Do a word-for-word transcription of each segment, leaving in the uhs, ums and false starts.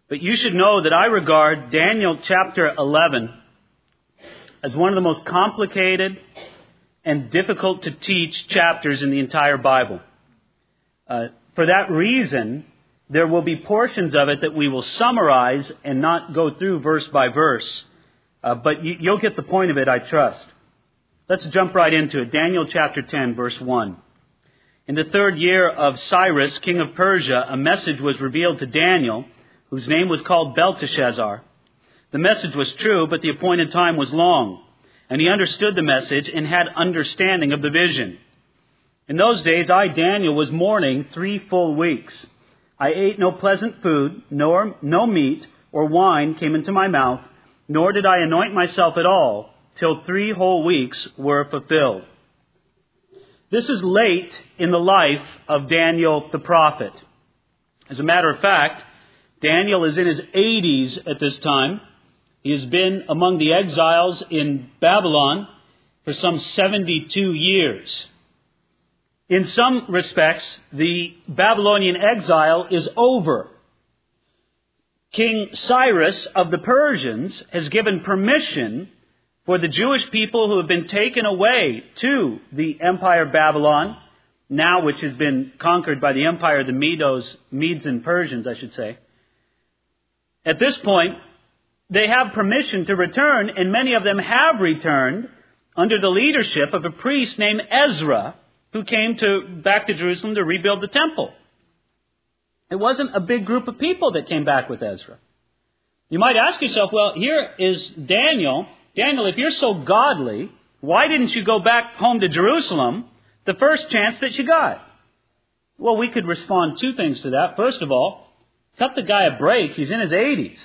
But you should know that I regard Daniel chapter eleven as one of the most complicated and difficult to teach chapters in the entire Bible. Uh, for that reason, there will be portions of it that we will summarize and not go through verse by verse. Uh, but you, you'll get the point of it, I trust. Let's jump right into it. Daniel chapter ten, verse one. In the third year of Cyrus, king of Persia, a message was revealed to Daniel, whose name was called Belteshazzar. The message was true, but the appointed time was long. And he understood the message and had understanding of the vision. In those days, I, Daniel, was mourning three full weeks. I ate no pleasant food, nor no meat or wine came into my mouth, nor did I anoint myself at all, till three whole weeks were fulfilled. This is late in the life of Daniel the prophet. As a matter of fact, Daniel is in his eighties at this time. He has been among the exiles in Babylon for some seventy-two years. In some respects, the Babylonian exile is over. King Cyrus of the Persians has given permission for the Jewish people who have been taken away to the Empire of Babylon, now which has been conquered by the Empire of the Medos, Medes and Persians, I should say. At this point, they have permission to return, and many of them have returned under the leadership of a priest named Ezra, who came to back to Jerusalem to rebuild the temple. It wasn't a big group of people that came back with Ezra. You might ask yourself, well, here is Daniel. Daniel, if you're so godly, why didn't you go back home to Jerusalem the first chance that you got? Well, we could respond two things to that. First of all, cut the guy a break. He's in his eighties.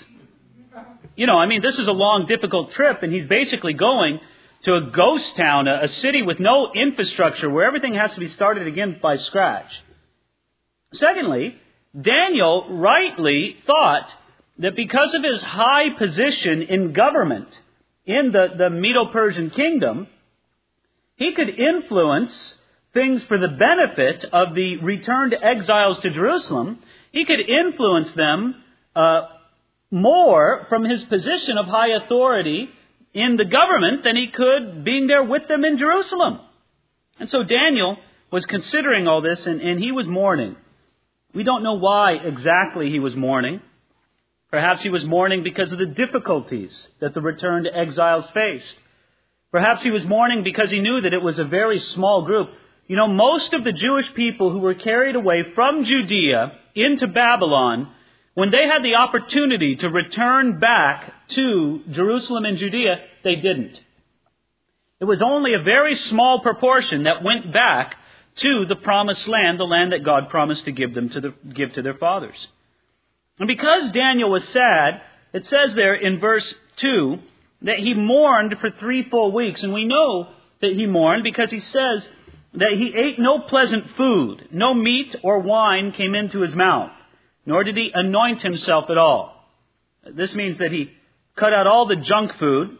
You know, I mean, this is a long, difficult trip, and he's basically going to a ghost town, a, a city with no infrastructure, where everything has to be started again by scratch. Secondly, Daniel rightly thought that because of his high position in government in the, the Medo-Persian kingdom, he could influence things for the benefit of the returned exiles to Jerusalem. He could influence them uh, more from his position of high authority in the government than he could being there with them in Jerusalem. And so Daniel was considering all this, and, and he was mourning. We don't know why exactly he was mourning. Perhaps he was mourning because of the difficulties that the returned exiles faced. Perhaps he was mourning because he knew that it was a very small group. You know, most of the Jewish people who were carried away from Judea into Babylon, when they had the opportunity to return back to Jerusalem and Judea, they didn't. It was only a very small proportion that went back to the promised land, the land that God promised to give them to the, give to their fathers. And because Daniel was sad, it says there in verse two that he mourned for three full weeks. And we know that he mourned because he says that he ate no pleasant food, no meat or wine came into his mouth, nor did he anoint himself at all. This means that he cut out all the junk food.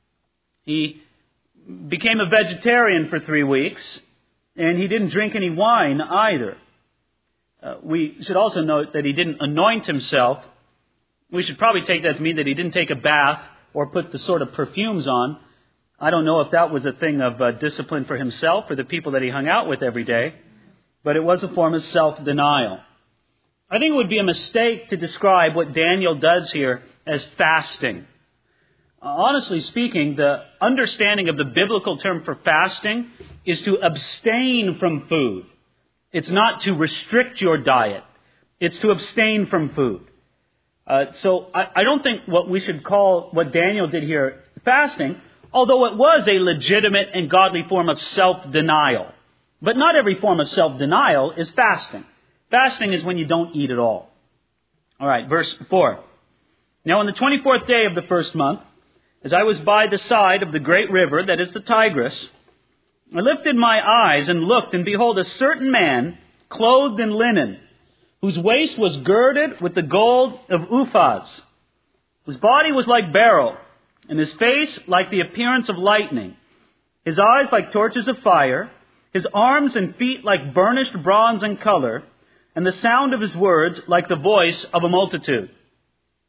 He became a vegetarian for three weeks, and he didn't drink any wine either. Uh, we should also note that he didn't anoint himself. We should probably take that to mean that he didn't take a bath or put the sort of perfumes on. I don't know if that was a thing of uh, discipline for himself or the people that he hung out with every day, but it was a form of self-denial. I think it would be a mistake to describe what Daniel does here as fasting. Uh, honestly speaking, the understanding of the biblical term for fasting is to abstain from food. It's not to restrict your diet. It's to abstain from food. Uh, so I, I don't think what we should call what Daniel did here fasting, although it was a legitimate and godly form of self-denial. But not every form of self-denial is fasting. Fasting is when you don't eat at all. All right, verse four. Now on the twenty-fourth day of the first month, as I was by the side of the great river, that is the Tigris, I lifted my eyes and looked, and behold, a certain man, clothed in linen, whose waist was girded with the gold of Uphaz. His body was like beryl, and his face like the appearance of lightning, his eyes like torches of fire, his arms and feet like burnished bronze in color, and the sound of his words like the voice of a multitude.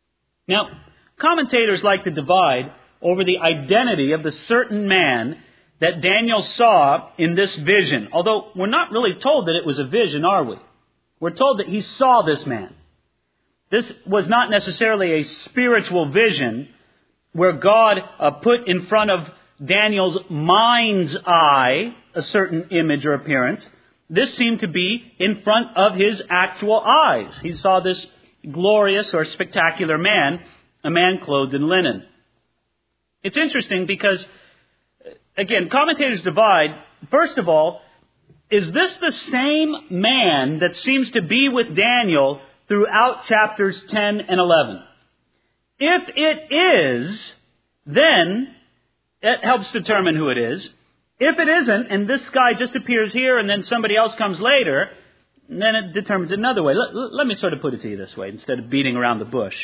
Now, commentators like to divide over the identity of the certain man that Daniel saw in this vision. Although we're not really told that it was a vision, are we? We're told that he saw this man. This was not necessarily a spiritual vision where God uh, put in front of Daniel's mind's eye a certain image or appearance. This seemed to be in front of his actual eyes. He saw this glorious or spectacular man, a man clothed in linen. It's interesting because, again, commentators divide. First of all, is this the same man that seems to be with Daniel throughout chapters ten and eleven? If it is, then it helps determine who it is. If it isn't, and this guy just appears here and then somebody else comes later, then it determines it another way. Let, let me sort of put it to you this way, instead of beating around the bush.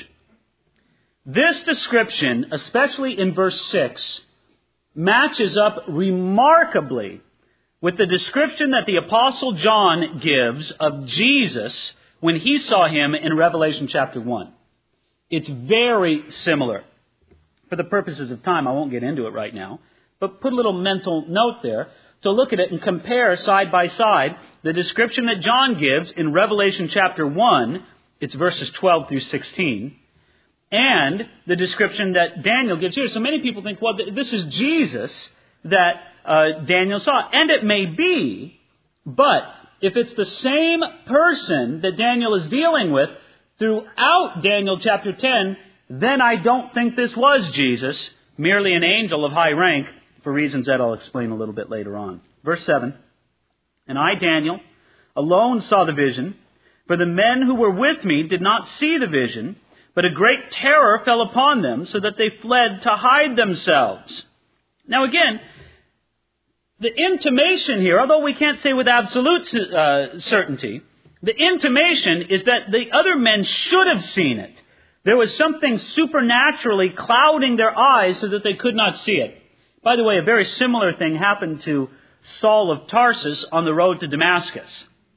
This description, especially in verse six, matches up remarkably with the description that the Apostle John gives of Jesus when he saw him in Revelation chapter one. It's very similar. For the purposes of time, I won't get into it right now, but put a little mental note there to look at it and compare side by side the description that John gives in Revelation chapter one, it's verses twelve through sixteen, and the description that Daniel gives here. So many people think, well, this is Jesus that uh, Daniel saw. And it may be, but if it's the same person that Daniel is dealing with throughout Daniel chapter ten, then I don't think this was Jesus, merely an angel of high rank, for reasons that I'll explain a little bit later on. Verse seven, and I, Daniel, alone saw the vision, for the men who were with me did not see the vision, but a great terror fell upon them, so that they fled to hide themselves. Now again, the intimation here, although we can't say with absolute uh, certainty, the intimation is that the other men should have seen it. There was something supernaturally clouding their eyes so that they could not see it. By the way, a very similar thing happened to Saul of Tarsus on the road to Damascus.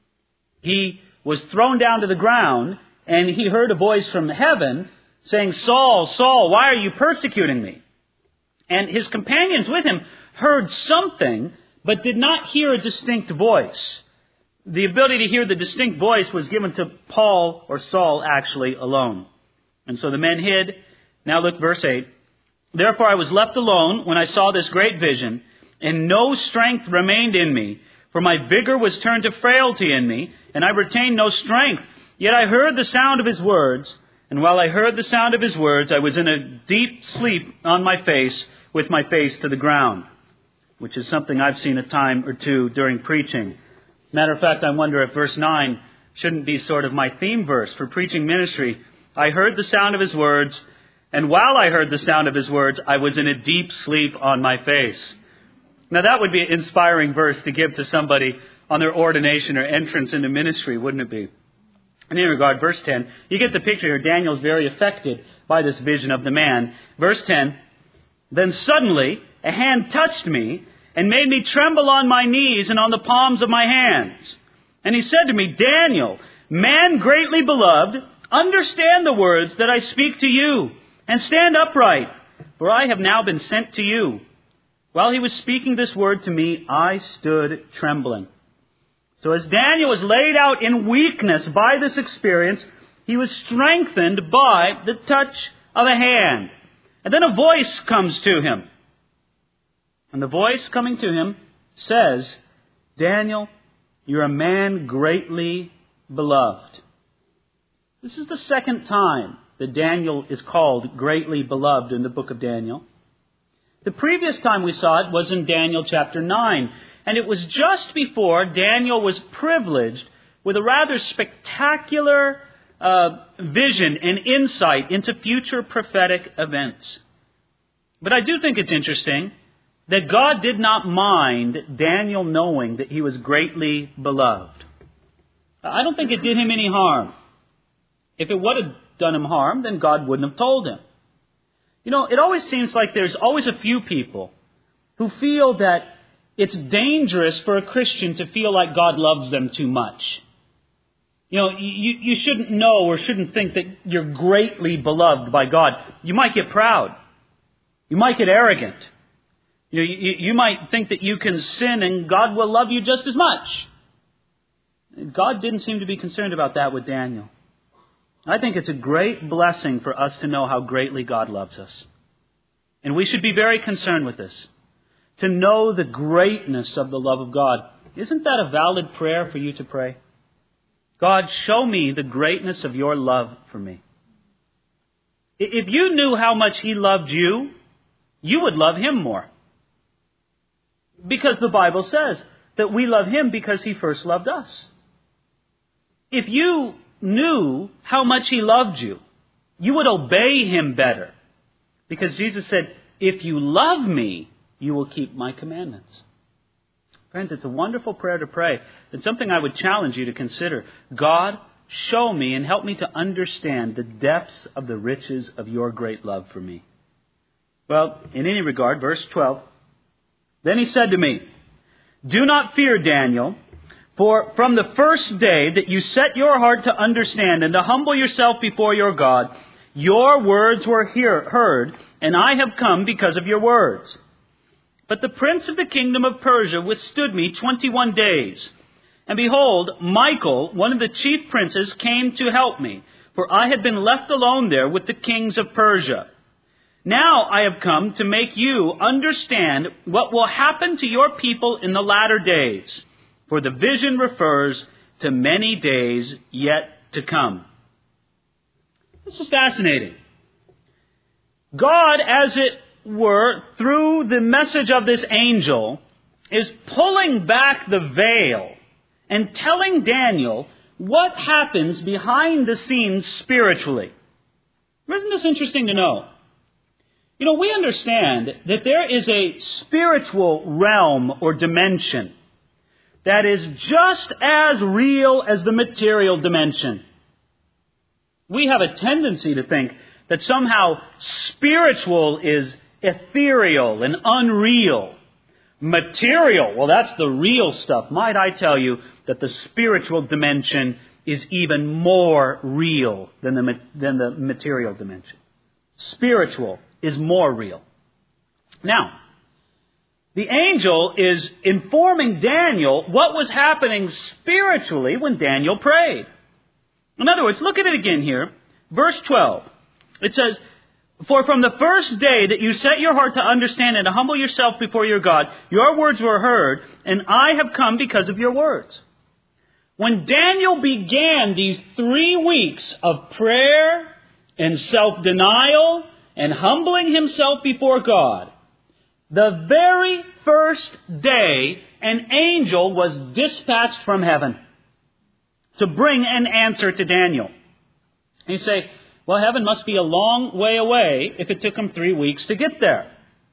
He was thrown down to the ground, and he heard a voice from heaven saying, Saul, Saul, why are you persecuting me? And his companions with him heard something, but did not hear a distinct voice. The ability to hear the distinct voice was given to Paul, or Saul actually, alone. And so the men hid. Now look, verse eight. Therefore I was left alone when I saw this great vision, and no strength remained in me, for my vigor was turned to frailty in me, and I retained no strength. Yet I heard the sound of his words, and while I heard the sound of his words, I was in a deep sleep on my face, with my face to the ground, which is something I've seen a time or two during preaching. Matter of fact, I wonder if verse nine shouldn't be sort of my theme verse for preaching ministry. I heard the sound of his words, and while I heard the sound of his words, I was in a deep sleep on my face. Now that would be an inspiring verse to give to somebody on their ordination or entrance into ministry, wouldn't it be? In any regard, verse ten, you get the picture here. Daniel's very affected by this vision of the man. Verse ten, then suddenly a hand touched me and made me tremble on my knees and on the palms of my hands. And he said to me, Daniel, man greatly beloved, understand the words that I speak to you, and stand upright, for I have now been sent to you. While he was speaking this word to me, I stood trembling. So as Daniel was laid out in weakness by this experience, he was strengthened by the touch of a hand. And then a voice comes to him. And the voice coming to him says, Daniel, you're a man greatly beloved. This is the second time that Daniel is called greatly beloved in the book of Daniel. The previous time we saw it was in Daniel chapter nine. And it was just before Daniel was privileged with a rather spectacular uh, vision and insight into future prophetic events. But I do think it's interesting that God did not mind Daniel knowing that he was greatly beloved. I don't think it did him any harm. If it would have done him harm, then God wouldn't have told him. You know, it always seems like there's always a few people who feel that it's dangerous for a Christian to feel like God loves them too much. You know, you, you shouldn't know or shouldn't think that you're greatly beloved by God. You might get proud. You might get arrogant. You, know, you, you might think that you can sin and God will love you just as much. God didn't seem to be concerned about that with Daniel. I think it's a great blessing for us to know how greatly God loves us. And we should be very concerned with this. To know the greatness of the love of God. Isn't that a valid prayer for you to pray? God, show me the greatness of your love for me. If you knew how much He loved you, you would love Him more. Because the Bible says that we love Him because He first loved us. If you knew how much He loved you, you would obey Him better. Because Jesus said, if you love me, you will keep my commandments. Friends, it's a wonderful prayer to pray. It's something I would challenge you to consider. God, show me and help me to understand the depths of the riches of your great love for me. Well, in any regard, verse twelve, then He said to me, do not fear, Daniel, for from the first day that you set your heart to understand and to humble yourself before your God, your words were hear, heard, and I have come because of your words. But the prince of the kingdom of Persia withstood me twenty-one days. And behold, Michael, one of the chief princes, came to help me, for I had been left alone there with the kings of Persia. Now I have come to make you understand what will happen to your people in the latter days, for the vision refers to many days yet to come. This is fascinating. God, as it were, through the message of this angel, is pulling back the veil and telling Daniel what happens behind the scenes spiritually. Isn't this interesting to know? You know, we understand that there is a spiritual realm or dimension that is just as real as the material dimension. We have a tendency to think that somehow spiritual is ethereal and unreal. Material, well, that's the real stuff. Might I tell you that the spiritual dimension is even more real than the, than the material dimension. Spiritual is more real. Now, the angel is informing Daniel what was happening spiritually when Daniel prayed. In other words, look at it again here. Verse twelve. It says, for from the first day that you set your heart to understand and to humble yourself before your God, your words were heard, and I have come because of your words. When Daniel began these three weeks of prayer and self-denial and humbling himself before God, the very first day an angel was dispatched from heaven to bring an answer to Daniel. And you say, well, heaven must be a long way away if it took him three weeks to get there.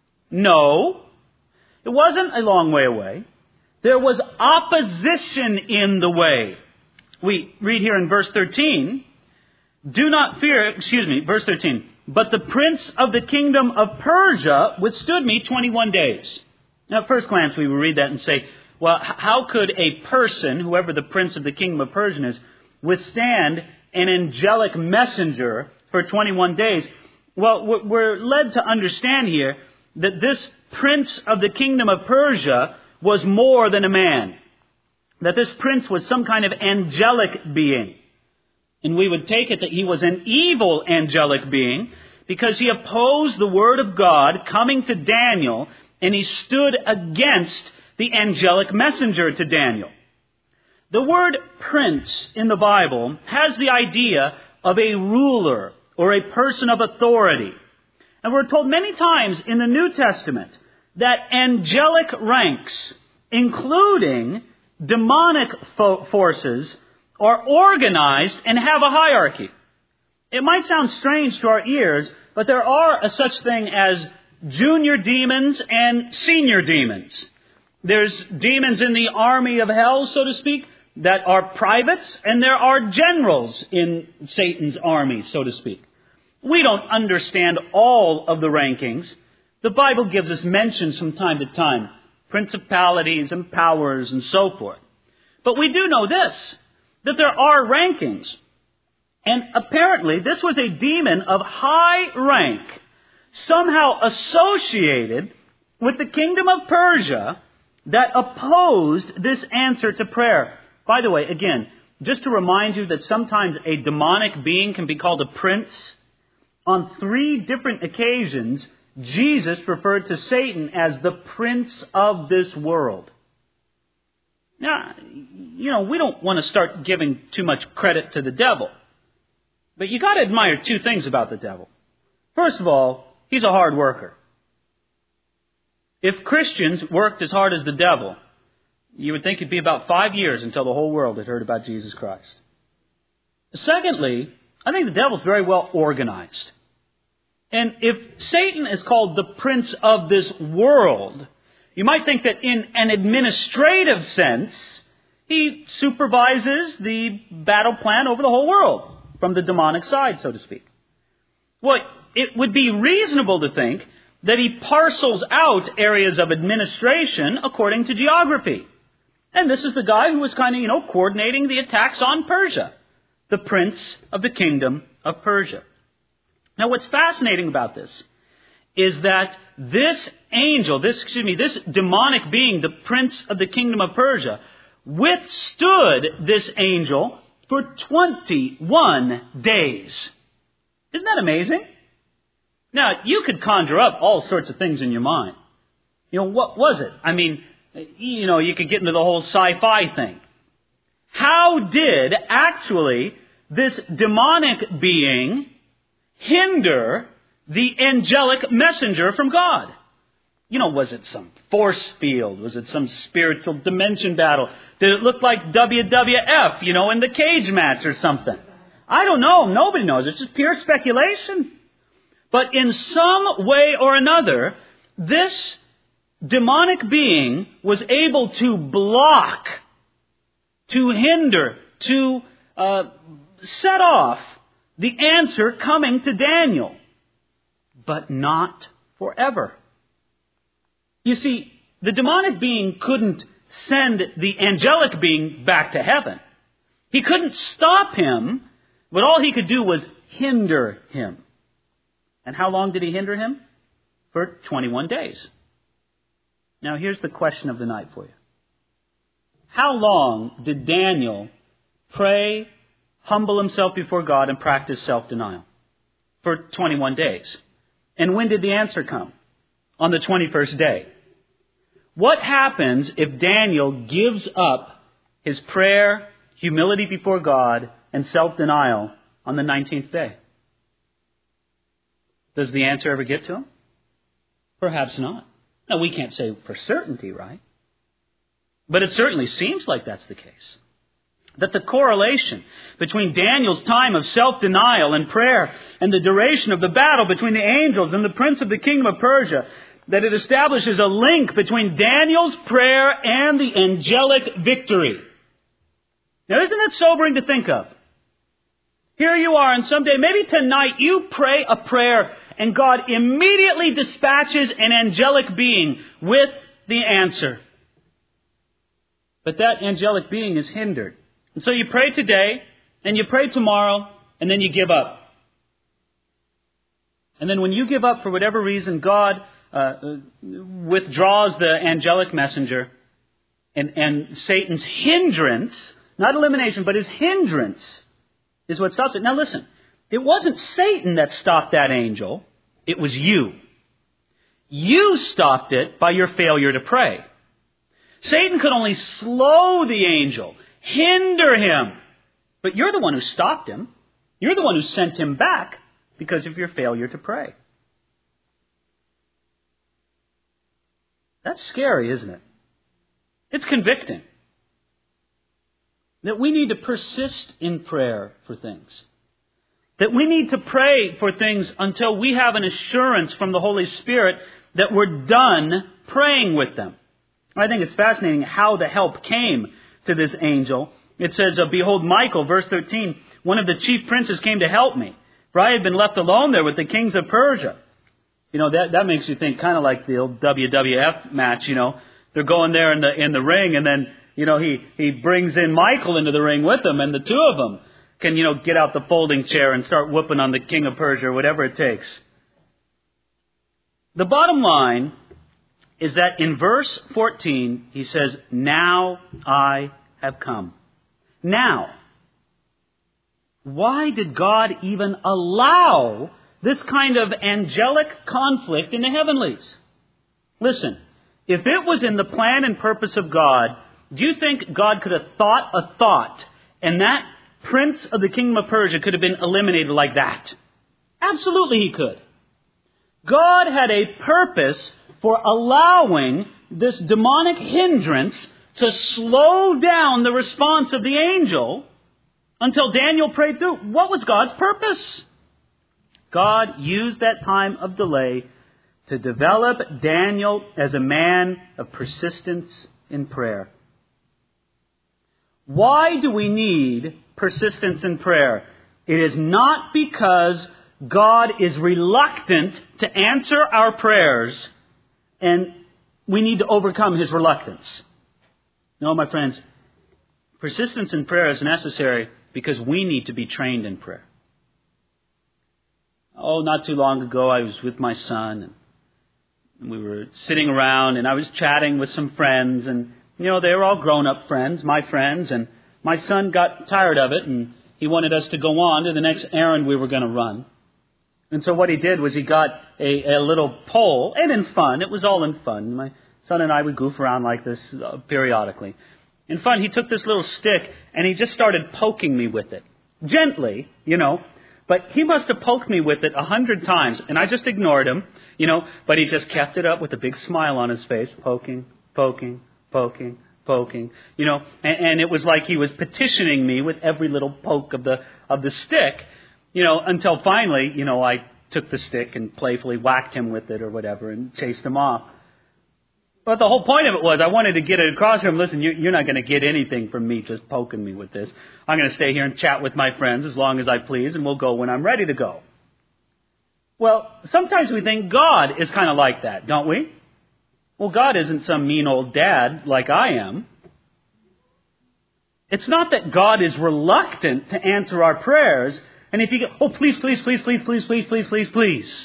No, it wasn't a long way away. There was opposition in the way. We read here in verse thirteen, do not fear, excuse me, verse thirteen, but the prince of the kingdom of Persia withstood me twenty-one days. Now, at first glance, we would read that and say, well, how could a person, whoever the prince of the kingdom of Persia is, withstand an angelic messenger for twenty-one days? Well, we're led to understand here that this prince of the kingdom of Persia was more than a man. That this prince was some kind of angelic being. And we would take it that he was an evil angelic being because he opposed the word of God coming to Daniel, and he stood against the angelic messenger to Daniel. The word prince in the Bible has the idea of a ruler or a person of authority. And we're told many times in the New Testament that angelic ranks, including demonic fo- forces, are organized and have a hierarchy. It might sound strange to our ears, but there are a such thing as junior demons and senior demons. There's demons in the army of hell, so to speak, that are privates, and there are generals in Satan's army, so to speak. We don't understand all of the rankings. The Bible gives us mentions from time to time, principalities and powers and so forth. But we do know this, that there are rankings. And apparently this was a demon of high rank, somehow associated with the kingdom of Persia, that opposed this answer to prayer. By the way, again, just to remind you that sometimes a demonic being can be called a prince. On three different occasions, Jesus referred to Satan as the prince of this world. Now, you know, we don't want to start giving too much credit to the devil. But you got to admire two things about the devil. First of all, he's a hard worker. If Christians worked as hard as the devil, you would think it'd be about five years until the whole world had heard about Jesus Christ. Secondly, I think the devil's very well organized. And if Satan is called the prince of this world, you might think that in an administrative sense, he supervises the battle plan over the whole world, from the demonic side, so to speak. Well, it would be reasonable to think that he parcels out areas of administration according to geography. And this is the guy who was kind of, you know, coordinating the attacks on Persia, the prince of the kingdom of Persia. Now, what's fascinating about this is that this angel, this, excuse me, this demonic being, the prince of the kingdom of Persia, withstood this angel for twenty-one days. Isn't that amazing? Now, you could conjure up all sorts of things in your mind. You know, what was it? I mean, you know, you could get into the whole sci-fi thing. How did actually this demonic being hinder the angelic messenger from God? You know, was it some force field? Was it some spiritual dimension battle? Did it look like W W F, you know, in the cage match or something? I don't know. Nobody knows. It's just pure speculation. But in some way or another, this demonic being was able to block, to hinder, to uh, set off the answer coming to Daniel. But not forever. You see, the demonic being couldn't send the angelic being back to heaven. He couldn't stop him, but all he could do was hinder him. And how long did he hinder him? For twenty-one days. Now here's the question of the night for you. How long did Daniel pray, humble himself before God, and practice self-denial? For twenty-one days. And when did the answer come? On the twenty-first day. What happens if Daniel gives up his prayer, humility before God, and self-denial on the nineteenth day? Does the answer ever get to him? Perhaps not. Now, we can't say for certainty, right? But it certainly seems like that's the case. That the correlation between Daniel's time of self-denial and prayer and the duration of the battle between the angels and the prince of the kingdom of Persia, that it establishes a link between Daniel's prayer and the angelic victory. Now, isn't that sobering to think of? Here you are, and someday, maybe tonight, you pray a prayer, and God immediately dispatches an angelic being with the answer. But that angelic being is hindered. And so you pray today, and you pray tomorrow, and then you give up. And then when you give up for whatever reason, God uh, withdraws the angelic messenger, and, and Satan's hindrance, not elimination, but his hindrance, is what stops it. Now listen, it wasn't Satan that stopped that angel. It was you. You stopped it by your failure to pray. Satan could only slow the angel, hinder him. But you're the one who stopped him. You're the one who sent him back because of your failure to pray. That's scary, isn't it? It's convicting. That we need to persist in prayer for things. That we need to pray for things until we have an assurance from the Holy Spirit that we're done praying with them. I think it's fascinating how the help came to this angel. It says, behold, Michael, verse thirteen, one of the chief princes came to help me, for I had been left alone there with the kings of Persia. You know, that, that makes you think kind of like the old W W F match, you know. They're going there in the in the ring, and then You know, he, he brings in Michael into the ring with him, and the two of them can, you know, get out the folding chair and start whooping on the king of Persia or whatever it takes. The bottom line is that in verse fourteen, he says, "Now I have come." Now. Why did God even allow this kind of angelic conflict in the heavenlies? Listen, if it was in the plan and purpose of God, do you think God could have thought a thought and that prince of the kingdom of Persia could have been eliminated like that? Absolutely he could. God had a purpose for allowing this demonic hindrance to slow down the response of the angel until Daniel prayed through. What was God's purpose? God used that time of delay to develop Daniel as a man of persistence in prayer. Why do we need persistence in prayer? It is not because God is reluctant to answer our prayers and we need to overcome His reluctance. No, my friends, persistence in prayer is necessary because we need to be trained in prayer. Oh, not too long ago, I was with my son, and we were sitting around, and I was chatting with some friends, and, you know, they were all grown-up friends, my friends, and my son got tired of it, and he wanted us to go on to the next errand we were going to run. And so what he did was he got a, a little pole, and in fun, it was all in fun. My son and I would goof around like this uh, periodically. In fun, he took this little stick and he just started poking me with it. Gently, you know. But he must have poked me with it a hundred times. And I just ignored him, you know. But he just kept it up with a big smile on his face. Poking, poking, poking, poking. You know. And, and it was like he was petitioning me with every little poke of the of the stick. You know, until finally, you know, I took the stick and playfully whacked him with it or whatever and chased him off. But the whole point of it was I wanted to get it across to him. Listen, you're not going to get anything from me just poking me with this. I'm going to stay here and chat with my friends as long as I please, and we'll go when I'm ready to go. Well, sometimes we think God is kind of like that, don't we? Well, God isn't some mean old dad like I am. It's not that God is reluctant to answer our prayers, and if you go, oh, please, please, please, please, please, please, please, please, please,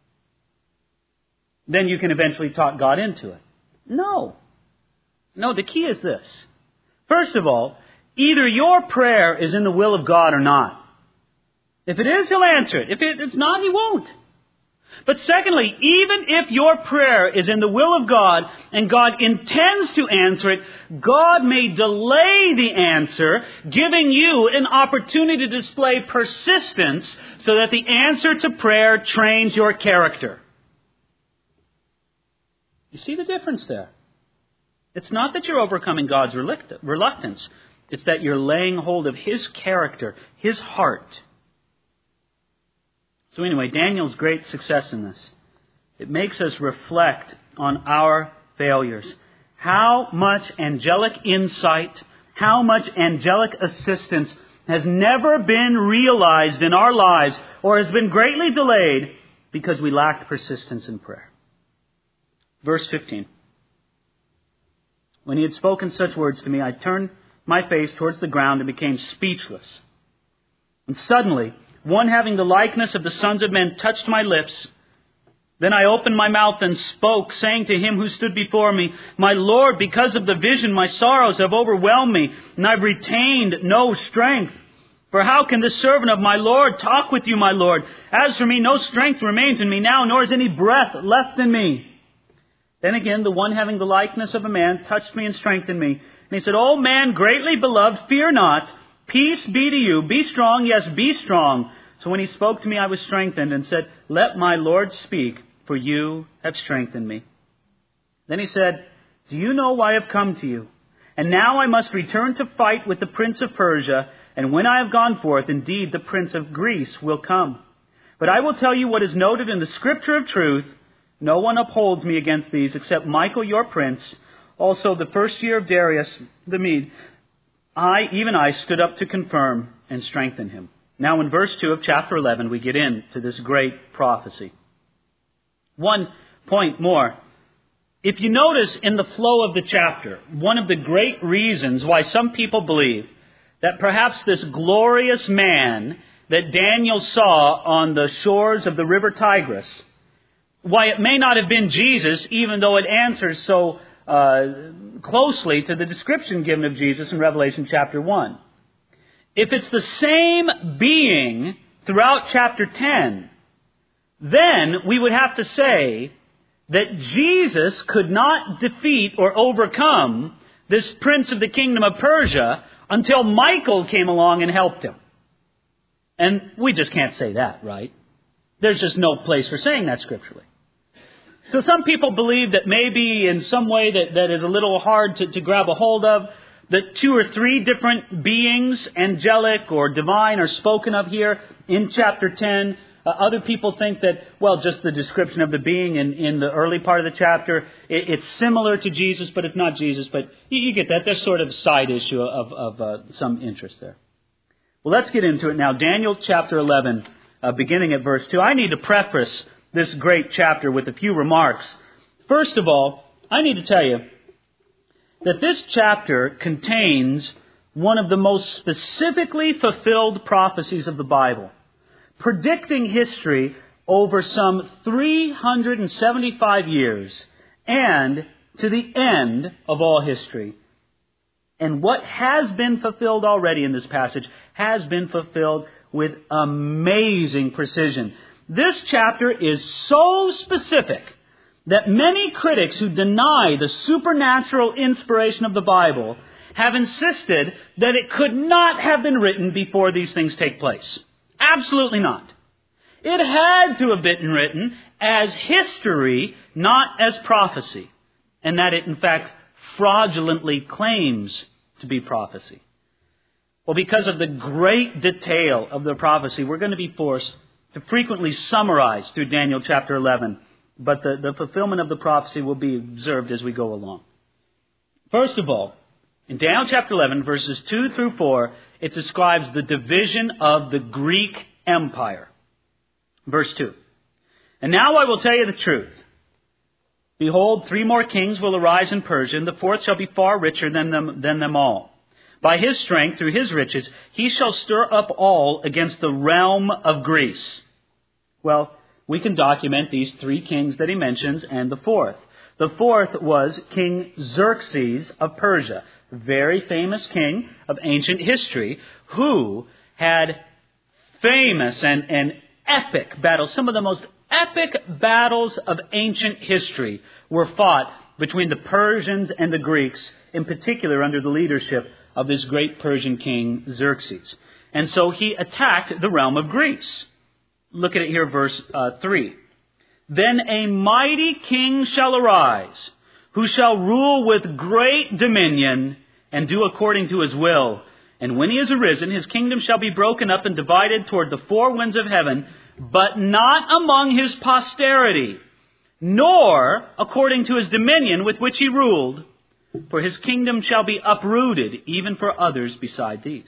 then you can eventually talk God into it. No. No, the key is this. First of all, either your prayer is in the will of God or not. If it is, He'll answer it. If it's not, He won't. But secondly, even if your prayer is in the will of God and God intends to answer it, God may delay the answer, giving you an opportunity to display persistence so that the answer to prayer trains your character. You see the difference there? It's not that you're overcoming God's reluctance. It's that you're laying hold of His character, His heart. So anyway, Daniel's great success in this. It makes us reflect on our failures. How much angelic insight, how much angelic assistance has never been realized in our lives or has been greatly delayed because we lacked persistence in prayer. Verse fifteen. When he had spoken such words to me, I turned my face towards the ground and became speechless. And suddenly, one having the likeness of the sons of men touched my lips. Then I opened my mouth and spoke, saying to him who stood before me, My Lord, because of the vision, my sorrows have overwhelmed me, and I've retained no strength. For how can this servant of my Lord talk with you, my Lord? As for me, no strength remains in me now, nor is any breath left in me. Then again, the one having the likeness of a man touched me and strengthened me. And he said, O man, greatly beloved, fear not. Peace be to you. Be strong, yes, be strong. So when he spoke to me, I was strengthened and said, Let my Lord speak, for you have strengthened me. Then he said, Do you know why I have come to you? And now I must return to fight with the prince of Persia. And when I have gone forth, indeed, the prince of Greece will come. But I will tell you what is noted in the scripture of truth. No one upholds me against these except Michael, your prince. Also, the first year of Darius the Mede, I, even I, stood up to confirm and strengthen him. Now in verse two of chapter eleven, we get into this great prophecy. One point more. If you notice in the flow of the chapter, one of the great reasons why some people believe that perhaps this glorious man that Daniel saw on the shores of the river Tigris, why it may not have been Jesus, even though it answers so uh, closely to the description given of Jesus in Revelation chapter one. If it's the same being throughout chapter ten, then we would have to say that Jesus could not defeat or overcome this prince of the kingdom of Persia until Michael came along and helped him. And we just can't say that, right? There's just no place for saying that scripturally. So some people believe that maybe in some way that, that is a little hard to, to grab a hold of, that two or three different beings, angelic or divine, are spoken of here in chapter ten. Uh, other people think that, well, just the description of the being in, in the early part of the chapter, it, it's similar to Jesus, but it's not Jesus. But you, you get that. There's sort of a side issue of, of uh, some interest there. Well, let's get into it now. Daniel chapter eleven, uh, beginning at verse two. I need to preface this great chapter with a few remarks. First of all, I need to tell you that this chapter contains one of the most specifically fulfilled prophecies of the Bible, predicting history over some three hundred seventy-five years and to the end of all history. And what has been fulfilled already in this passage has been fulfilled with amazing precision. This chapter is so specific that many critics who deny the supernatural inspiration of the Bible have insisted that it could not have been written before these things take place. Absolutely not. It had to have been written as history, not as prophecy. And that it, in fact, fraudulently claims to be prophecy. Well, because of the great detail of the prophecy, we're going to be forced to frequently summarize through Daniel chapter eleven. But the, the fulfillment of the prophecy will be observed as we go along. First of all, in Daniel chapter eleven, verses two through four, it describes the division of the Greek Empire. Verse two. And now I will tell you the truth. Behold, three more kings will arise in Persia, and the fourth shall be far richer than them, than them all. By his strength, through his riches, he shall stir up all against the realm of Greece. Well, we can document these three kings that he mentions and the fourth. The fourth was King Xerxes of Persia, a very famous king of ancient history, who had famous and, and epic battles. Some of the most epic battles of ancient history were fought between the Persians and the Greeks, in particular under the leadership of this great Persian king Xerxes. And so he attacked the realm of Greece. Look at it here, verse uh, three. Then a mighty king shall arise, who shall rule with great dominion and do according to his will. And when he is arisen, his kingdom shall be broken up and divided toward the four winds of heaven, but not among his posterity, nor according to his dominion with which he ruled. For his kingdom shall be uprooted, even for others beside these.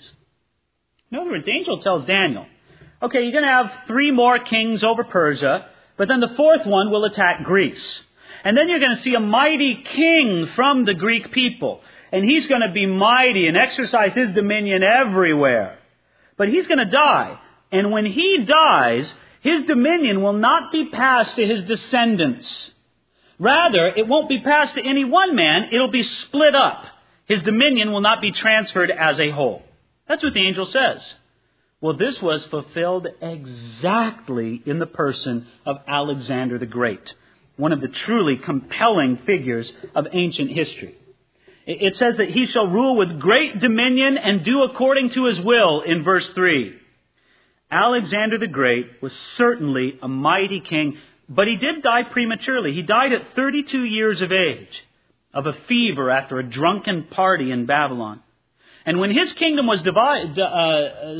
In other words, the angel tells Daniel, okay, you're going to have three more kings over Persia, but then the fourth one will attack Greece. And then you're going to see a mighty king from the Greek people. And he's going to be mighty and exercise his dominion everywhere. But he's going to die. And when he dies, his dominion will not be passed to his descendants. Rather, it won't be passed to any one man. It'll be split up. His dominion will not be transferred as a whole. That's what the angel says. Well, this was fulfilled exactly in the person of Alexander the Great, one of the truly compelling figures of ancient history. It says that he shall rule with great dominion and do according to his will in verse three. Alexander the Great was certainly a mighty king, but he did die prematurely. He died at thirty-two years of age of a fever after a drunken party in Babylon. And when his kingdom was divided, uh,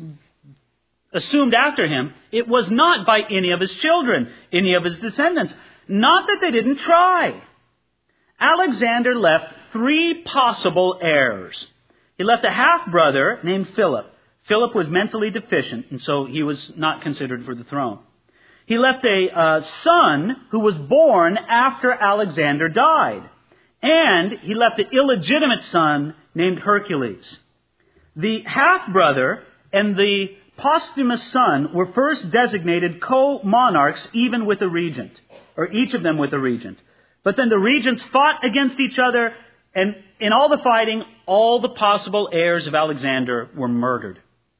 assumed after him, it was not by any of his children, any of his descendants. Not that they didn't try. Alexander left three possible heirs. He left a half-brother named Philip. Philip was mentally deficient, and so he was not considered for the throne. He left a uh, son who was born after Alexander died. And he left an illegitimate son named Hercules. The half-brother and the posthumous son were first designated co-monarchs, even with a regent, or each of them with a regent. But then the regents fought against each other, and in all the fighting, all the possible heirs of Alexander were murdered.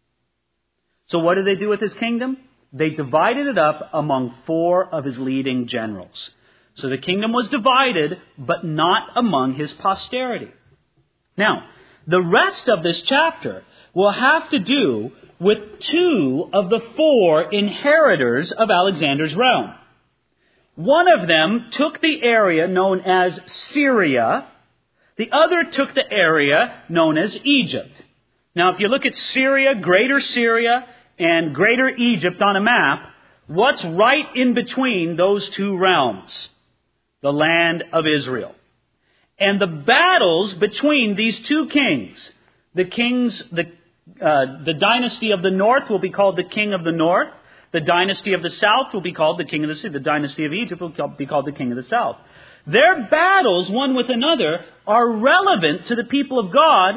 So what did they do with his kingdom? They divided it up among four of his leading generals. So the kingdom was divided, but not among his posterity. Now, the rest of this chapter will have to do with two of the four inheritors of Alexander's realm. One of them took the area known as Syria. The other took the area known as Egypt. Now, if you look at Syria, Greater Syria, and Greater Egypt on a map, what's right in between those two realms? The land of Israel. And the battles between these two kings, the kings, the, uh, the dynasty of the north will be called the king of the north. The dynasty of the south will be called the king of the south. The dynasty of Egypt will be called the king of the south. Their battles, one with another, are relevant to the people of God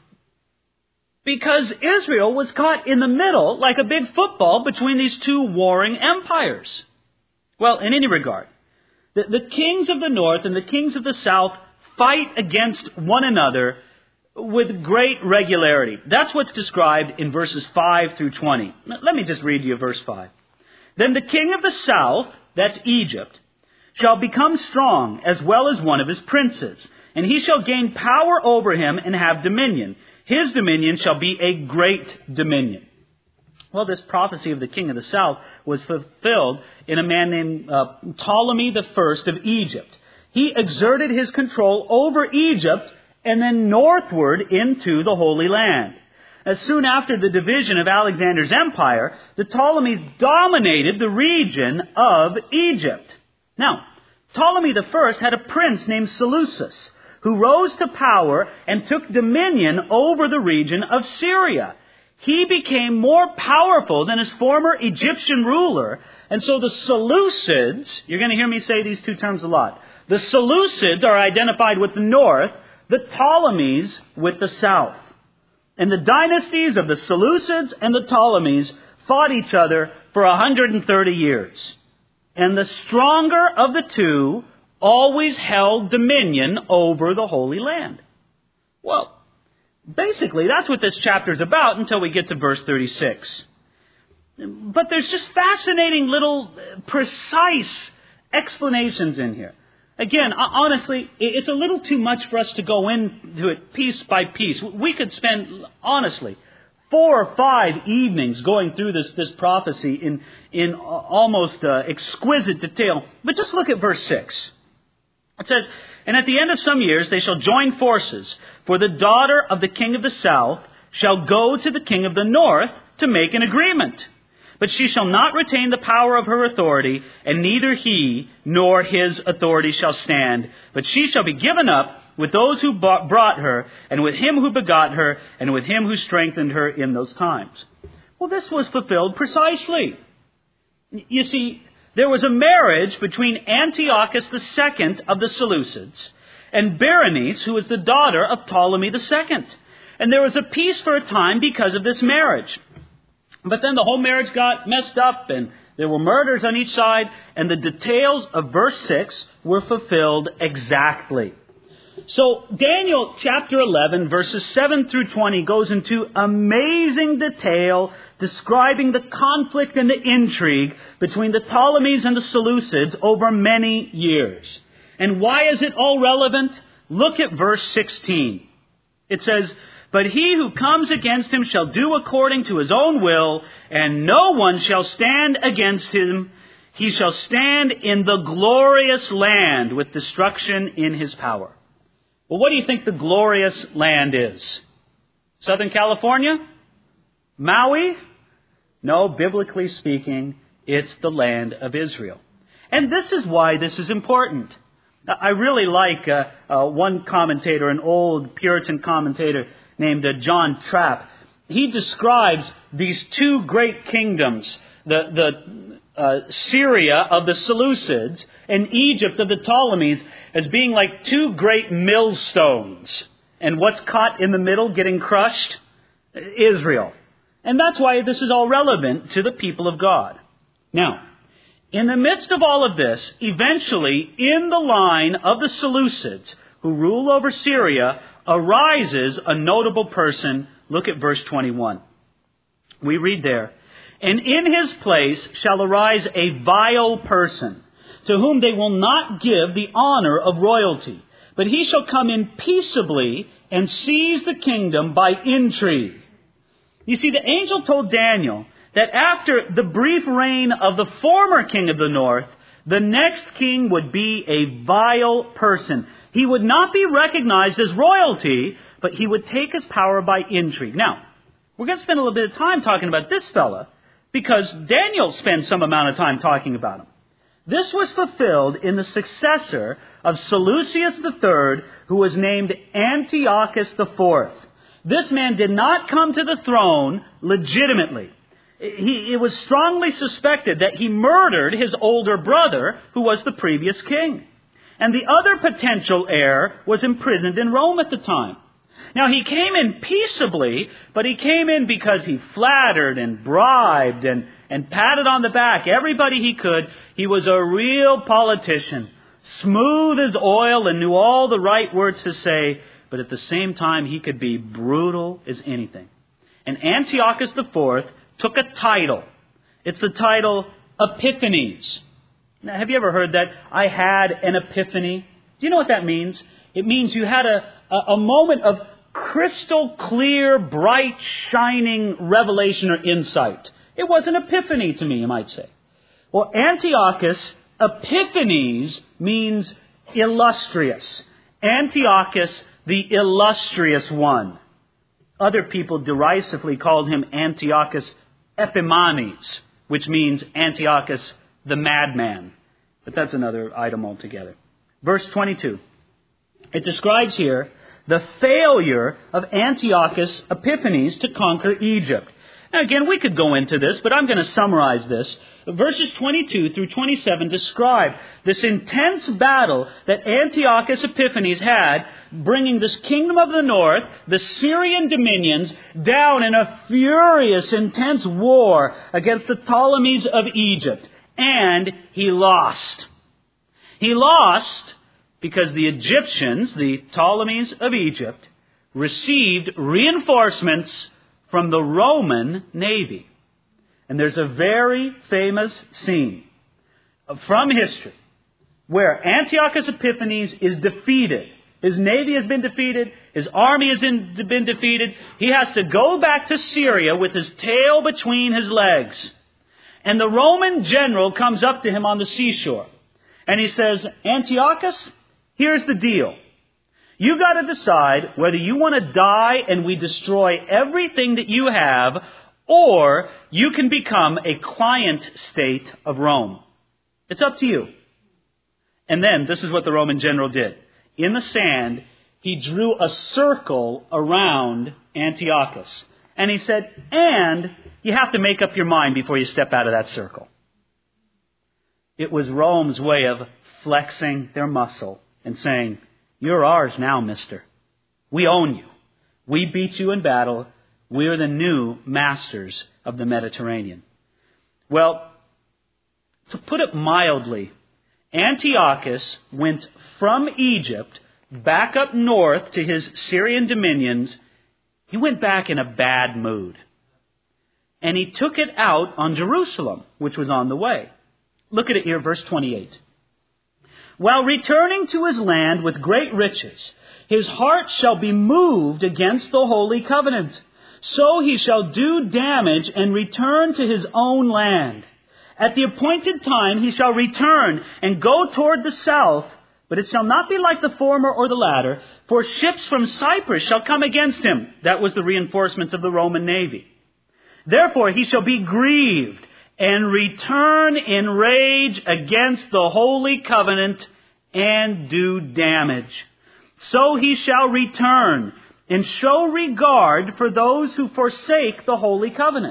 because Israel was caught in the middle, like a big football, between these two warring empires. Well, in any regard, the, the kings of the north and the kings of the south fight against one another with great regularity. That's what's described in verses five through twenty. Let me just read you verse five. Then the king of the south, that's Egypt, shall become strong as well as one of his princes, and he shall gain power over him and have dominion. His dominion shall be a great dominion. Well, this prophecy of the king of the south was fulfilled in a man named uh, Ptolemy the First of Egypt. He exerted his control over Egypt and then northward into the Holy Land. As soon after the division of Alexander's empire, the Ptolemies dominated the region of Egypt. Now, Ptolemy the First had a prince named Seleucus, who rose to power and took dominion over the region of Syria. He became more powerful than his former Egyptian ruler, and so the Seleucids, you're going to hear me say these two terms a lot, the Seleucids are identified with the north, the Ptolemies with the south. And the dynasties of the Seleucids and the Ptolemies fought each other for one hundred thirty years. And the stronger of the two always held dominion over the Holy Land. Well, basically, that's what this chapter is about until we get to verse thirty-six. But there's just fascinating little precise explanations in here. Again, honestly, it's a little too much for us to go into it piece by piece. We could spend, honestly, four or five evenings going through this, this prophecy in, in almost uh, exquisite detail. But just look at verse six. It says, "And at the end of some years they shall join forces, for the daughter of the king of the south shall go to the king of the north to make an agreement. But she shall not retain the power of her authority, and neither he nor his authority shall stand. But she shall be given up with those who brought her, and with him who begot her, and with him who strengthened her in those times." Well, this was fulfilled precisely. You see, there was a marriage between Antiochus the Second of the Seleucids and Berenice, who was the daughter of Ptolemy the Second. And there was a peace for a time because of this marriage. But then the whole marriage got messed up, and there were murders on each side, and the details of verse six were fulfilled exactly. So Daniel chapter eleven, verses seven through twenty, goes into amazing detail describing the conflict and the intrigue between the Ptolemies and the Seleucids over many years. And why is it all relevant? Look at verse sixteen. It says, "But he who comes against him shall do according to his own will, and no one shall stand against him. He shall stand in the glorious land with destruction in his power." Well, what do you think the glorious land is? Southern California? Maui? No, biblically speaking, it's the land of Israel. And this is why this is important. I really like uh, uh, one commentator, an old Puritan commentator named uh, John Trapp. He describes these two great kingdoms the, the uh, Syria of the Seleucids and Egypt of the Ptolemies as being like two great millstones. And what's caught in the middle getting crushed? Israel. And that's why this is all relevant to the people of God. Now, in the midst of all of this, eventually, in the line of the Seleucids who rule over Syria, arises a notable person. Look at verse twenty-one. We read there, "And in his place shall arise a vile person, to whom they will not give the honor of royalty, but he shall come in peaceably and seize the kingdom by intrigue." You see, the angel told Daniel that after the brief reign of the former king of the north, the next king would be a vile person. He would not be recognized as royalty, but he would take his power by intrigue. Now, we're going to spend a little bit of time talking about this fella, because Daniel spends some amount of time talking about him. This was fulfilled in the successor of Seleucus the Third, who was named Antiochus the Fourth. This man did not come to the throne legitimately. He, it was strongly suspected that he murdered his older brother, who was the previous king. And the other potential heir was imprisoned in Rome at the time. Now, he came in peaceably, but he came in because he flattered and bribed and, and patted on the back everybody he could. He was a real politician, smooth as oil and knew all the right words to say, but at the same time he could be brutal as anything. And Antiochus the Fourth took a title. It's the title Epiphanes. Now, have you ever heard that? I had an epiphany. Do you know what that means? It means you had a, a, a moment of crystal clear, bright, shining revelation or insight. It was an epiphany to me, you might say. Well, Antiochus Epiphanes means illustrious. Antiochus, the illustrious one. Other people derisively called him Antiochus Epimanes, which means Antiochus the madman. But that's another item altogether. Verse twenty-two. It describes here the failure of Antiochus Epiphanes to conquer Egypt. Now again, we could go into this, but I'm going to summarize this. Verses twenty-two through twenty-seven describe this intense battle that Antiochus Epiphanes had, bringing this kingdom of the north, the Syrian dominions, down in a furious, intense war against the Ptolemies of Egypt. And he lost. He lost because the Egyptians, the Ptolemies of Egypt, received reinforcements from the Roman navy. And there's a very famous scene from history where Antiochus Epiphanes is defeated. His navy has been defeated. His army has been defeated. He has to go back to Syria with his tail between his legs. And the Roman general comes up to him on the seashore. And he says, Antiochus, here's the deal. You've got to decide whether you want to die and we destroy everything that you have, or you can become a client state of Rome. It's up to you. And then this is what the Roman general did. In the sand, he drew a circle around Antiochus. And he said, and you have to make up your mind before you step out of that circle. It was Rome's way of flexing their muscle and saying, you're ours now, mister. We own you. We beat you in battle. We're the new masters of the Mediterranean. Well, to put it mildly, Antiochus went from Egypt back up north to his Syrian dominions. He went back in a bad mood. And he took it out on Jerusalem, which was on the way. Look at it here, verse twenty-eight. While returning to his land with great riches, his heart shall be moved against the holy covenant. So he shall do damage and return to his own land. At the appointed time he shall return and go toward the south, but it shall not be like the former or the latter, for ships from Cyprus shall come against him. That was the reinforcements of the Roman navy. Therefore he shall be grieved and return in rage against the holy covenant and do damage. So he shall return and show regard for those who forsake the holy covenant.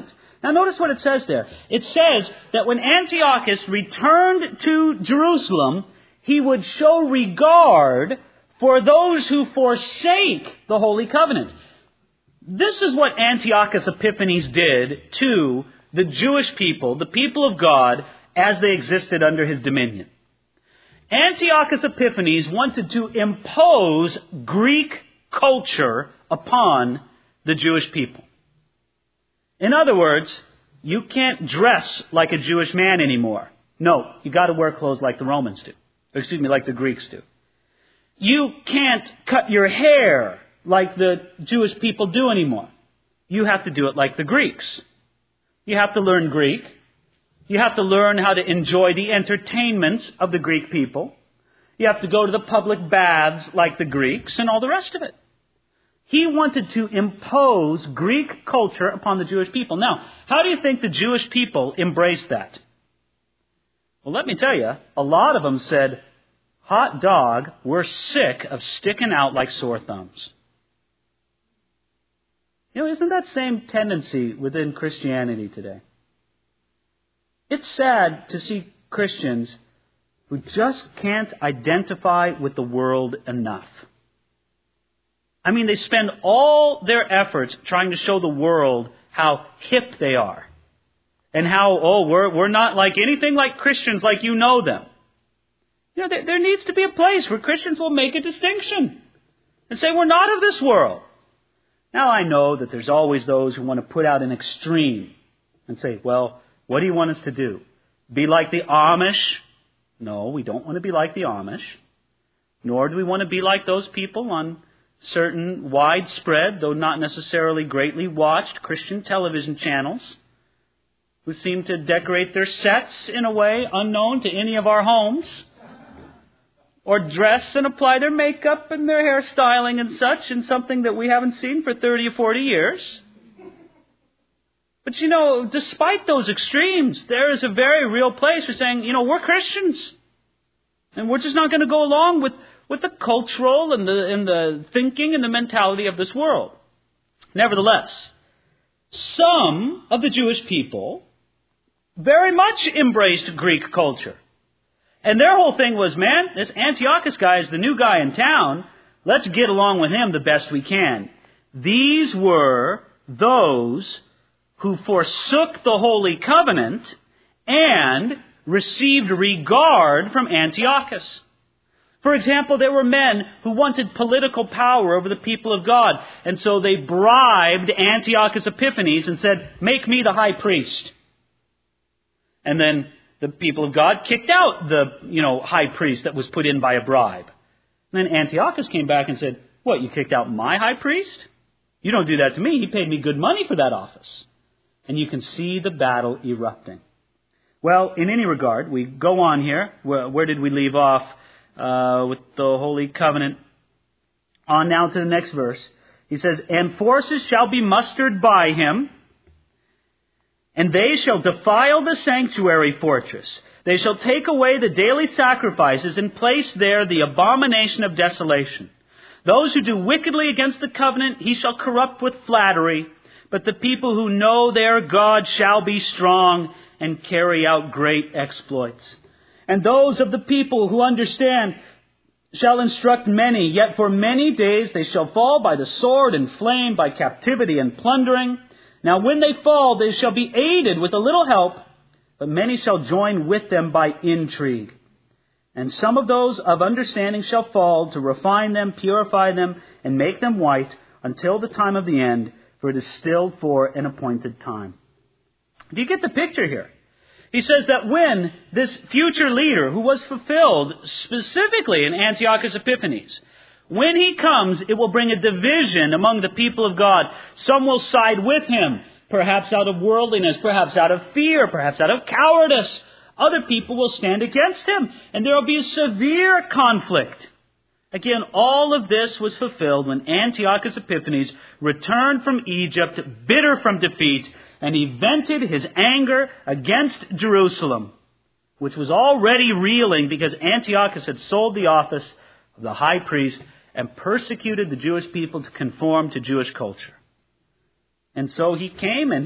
Now notice what it says there. It says that when Antiochus returned to Jerusalem, he would show regard for those who forsake the Holy Covenant. This is what Antiochus Epiphanes did to the Jewish people, the people of God, as they existed under his dominion. Antiochus Epiphanes wanted to impose Greek culture upon the Jewish people. In other words, you can't dress like a Jewish man anymore. No, you got to wear clothes like the Romans do. Or excuse me, like the Greeks do. You can't cut your hair like the Jewish people do anymore. You have to do it like the Greeks. You have to learn Greek. You have to learn how to enjoy the entertainments of the Greek people. You have to go to the public baths like the Greeks and all the rest of it. He wanted to impose Greek culture upon the Jewish people. Now, how do you think the Jewish people embraced that? Well, let me tell you, a lot of them said, hot dog, we're sick of sticking out like sore thumbs. You know, isn't that same tendency within Christianity today? It's sad to see Christians who just can't identify with the world enough. I mean, they spend all their efforts trying to show the world how hip they are. And how, oh, we're, we're not like anything like Christians like you know them. You know, there, there needs to be a place where Christians will make a distinction and say we're not of this world. Now, I know that there's always those who want to put out an extreme and say, well, what do you want us to do? Be like the Amish? No, we don't want to be like the Amish. Nor do we want to be like those people on certain widespread, though not necessarily greatly watched, Christian television channels who seem to decorate their sets in a way unknown to any of our homes, or dress and apply their makeup and their hairstyling and such in something that we haven't seen for thirty or forty years. But you know, despite those extremes, there is a very real place for saying, you know, we're Christians. And we're just not going to go along with, with the cultural and the, and the thinking and the mentality of this world. Nevertheless, some of the Jewish people very much embraced Greek culture. And their whole thing was, man, this Antiochus guy is the new guy in town. Let's get along with him the best we can. These were those who forsook the Holy Covenant and received regard from Antiochus. For example, there were men who wanted political power over the people of God. And so they bribed Antiochus Epiphanes and said, make me the high priest. And then the people of God kicked out the, you know, high priest that was put in by a bribe. And then Antiochus came back and said, what, you kicked out my high priest? You don't do that to me. He paid me good money for that office. And you can see the battle erupting. Well, in any regard, we go on here. Where, where did we leave off uh, with the Holy Covenant? On now to the next verse. He says, and forces shall be mustered by him, and they shall defile the sanctuary fortress. They shall take away the daily sacrifices and place there the abomination of desolation. Those who do wickedly against the covenant he shall corrupt with flattery. But the people who know their God shall be strong and carry out great exploits. And those of the people who understand shall instruct many. Yet for many days they shall fall by the sword and flame, by captivity and plundering. Now when they fall, they shall be aided with a little help, but many shall join with them by intrigue. And some of those of understanding shall fall to refine them, purify them, and make them white until the time of the end, for it is still for an appointed time. Do you get the picture here? He says that when this future leader, who was fulfilled specifically in Antiochus Epiphanes, when he comes, it will bring a division among the people of God. Some will side with him, perhaps out of worldliness, perhaps out of fear, perhaps out of cowardice. Other people will stand against him, and there will be a severe conflict. Again, all of this was fulfilled when Antiochus Epiphanes returned from Egypt, bitter from defeat, and he vented his anger against Jerusalem, which was already reeling because Antiochus had sold the office of the high priest and persecuted the Jewish people to conform to Jewish culture. And so he came and he,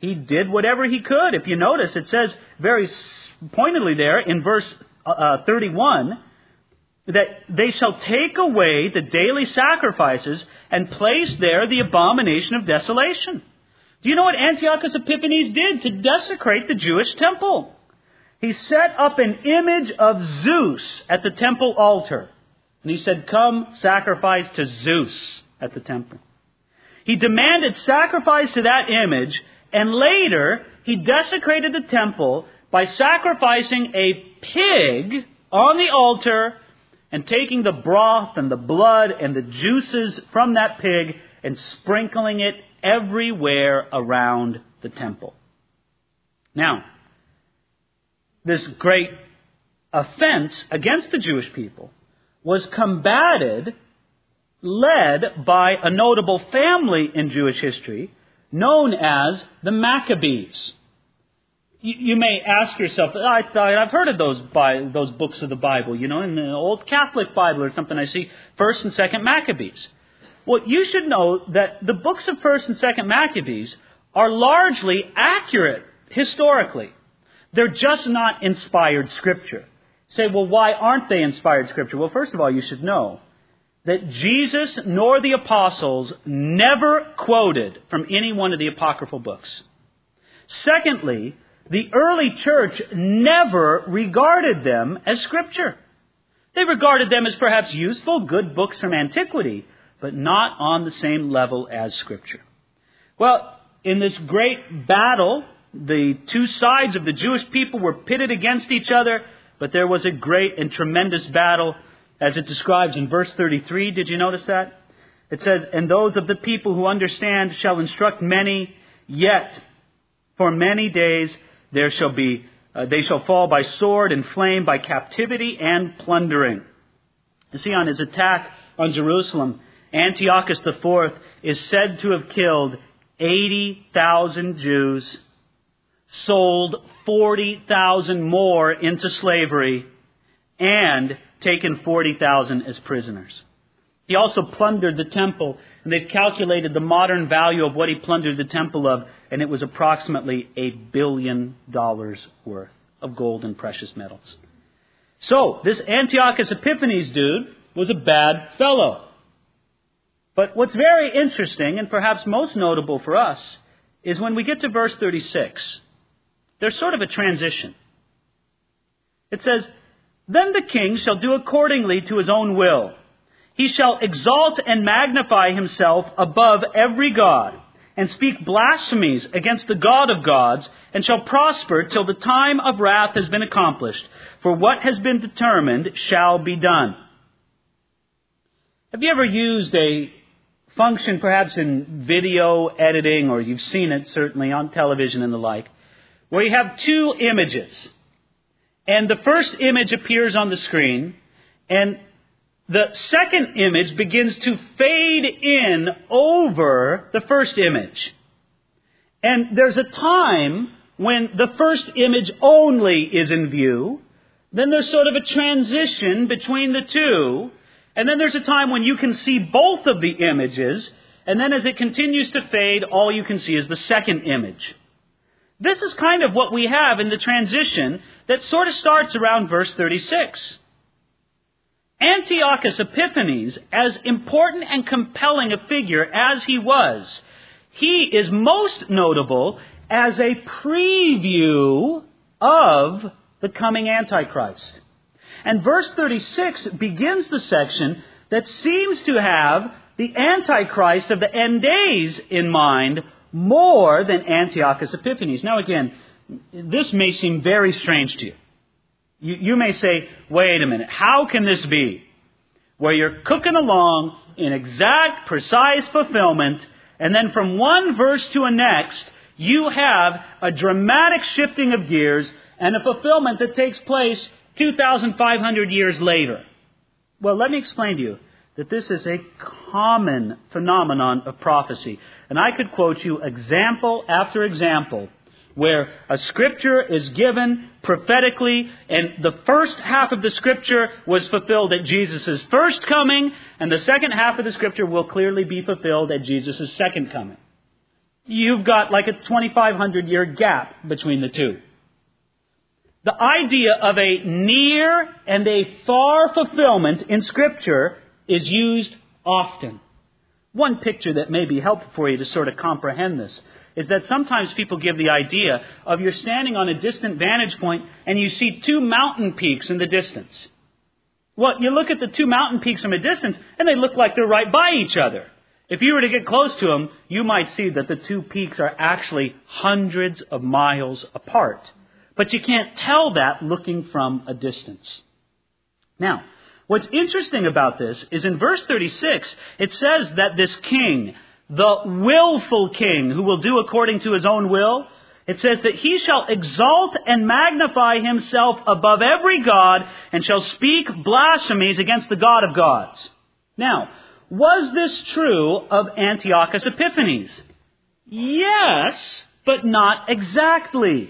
He did whatever he could. If you notice, it says very pointedly there in verse uh, thirty-one that they shall take away the daily sacrifices and place there the abomination of desolation. Do you know what Antiochus Epiphanes did to desecrate the Jewish temple? He set up an image of Zeus at the temple altar. And he said, come sacrifice to Zeus at the temple. He demanded sacrifice to that image, and later he desecrated the temple by sacrificing a pig on the altar and taking the broth and the blood and the juices from that pig and sprinkling it everywhere around the temple. Now, this great offense against the Jewish people was combated, led by a notable family in Jewish history known as the Maccabees. You, you may ask yourself, I thought I've heard of those Bi- those books of the Bible, you know, in the old Catholic Bible or something. I see First and Second Maccabees. Well, you should know that the books of First and Second Maccabees are largely accurate historically. They're just not inspired Scripture. Say, well, why aren't they inspired Scripture? Well, first of all, you should know that Jesus nor the apostles never quoted from any one of the apocryphal books. Secondly, the early church never regarded them as Scripture. They regarded them as perhaps useful, good books from antiquity, but not on the same level as Scripture. Well, in this great battle, the two sides of the Jewish people were pitted against each other, but there was a great and tremendous battle, as it describes in verse thirty-three. Did you notice that? It says, and those of the people who understand shall instruct many, yet for many days there shall be, uh, they shall fall by sword and flame, by captivity and plundering. You see, on his attack on Jerusalem, Antiochus the Fourth is said to have killed eighty thousand Jews, sold forty thousand more into slavery, and taken forty thousand as prisoners. He also plundered the temple, and they've calculated the modern value of what he plundered the temple of, and it was approximately a billion dollars worth of gold and precious metals. So, this Antiochus Epiphanes dude was a bad fellow. But what's very interesting, and perhaps most notable for us, is when we get to verse thirty-six. There's sort of a transition. It says, then the king shall do accordingly to his own will. He shall exalt and magnify himself above every god, and speak blasphemies against the God of gods, and shall prosper till the time of wrath has been accomplished. For what has been determined shall be done. Have you ever used a function perhaps in video editing, or you've seen it certainly on television and the like, where you have two images, and the first image appears on the screen, and the second image begins to fade in over the first image. And there's a time when the first image only is in view, then there's sort of a transition between the two, and then there's a time when you can see both of the images, and then as it continues to fade, all you can see is the second image. This is kind of what we have in the transition that sort of starts around verse thirty-six. Antiochus Epiphanes, as important and compelling a figure as he was, he is most notable as a preview of the coming Antichrist. And verse thirty-six begins the section that seems to have the Antichrist of the end days in mind more than Antiochus Epiphanes. Now again, this may seem very strange to you. You, you may say, wait a minute, how can this be? Where you're cooking along in exact, precise fulfillment, and then from one verse to a next, you have a dramatic shifting of gears and a fulfillment that takes place two thousand five hundred years later. Well, let me explain to you that this is a common phenomenon of prophecy. And I could quote you example after example where a scripture is given prophetically, and the first half of the scripture was fulfilled at Jesus' first coming, and the second half of the scripture will clearly be fulfilled at Jesus' second coming. you've got like a twenty-five hundred year gap between the two. The idea of a near and a far fulfillment in Scripture is used often. One picture that may be helpful for you to sort of comprehend this is that sometimes people give the idea of you're standing on a distant vantage point and you see two mountain peaks in the distance. Well, you look at the two mountain peaks from a distance and they look like they're right by each other. If you were to get close to them, you might see that the two peaks are actually hundreds of miles apart. But you can't tell that looking from a distance. Now, what's interesting about this is in verse thirty-six, it says that this king, the willful king who will do according to his own will, it says that he shall exalt and magnify himself above every god and shall speak blasphemies against the God of gods. Now, was this true of Antiochus Epiphanes? Yes, but not exactly.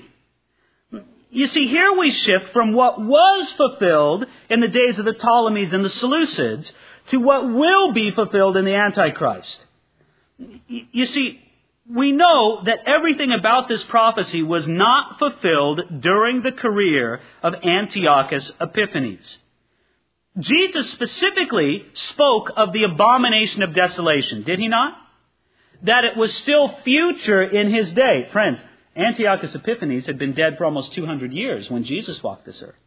You see, here we shift from what was fulfilled in the days of the Ptolemies and the Seleucids to what will be fulfilled in the Antichrist. You see, we know that everything about this prophecy was not fulfilled during the career of Antiochus Epiphanes. Jesus specifically spoke of the abomination of desolation, did he not? That it was still future in his day. Friends, Antiochus Epiphanes had been dead for almost two hundred years when Jesus walked this earth.